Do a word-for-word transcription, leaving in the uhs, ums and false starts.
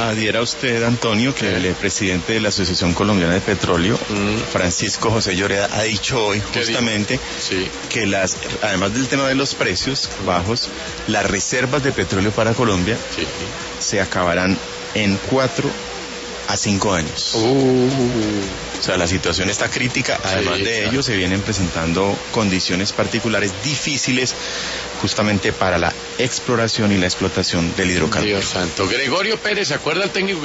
adhiera usted, Antonio, que el presidente de la Asociación Colombiana de Petróleo, mm. Francisco José Lloreda, ha dicho hoy justamente sí. que las, además del tema de los precios bajos, las reservas de petróleo para Colombia sí. se acabarán en cuatro a cinco años. Uh. O sea, la situación está crítica. Además sí, de claro. ello, se vienen presentando condiciones particulares difíciles justamente para la exploración y la explotación del hidrocarburo. Dios santo. Gregorio Pérez, ¿se acuerda el técnico?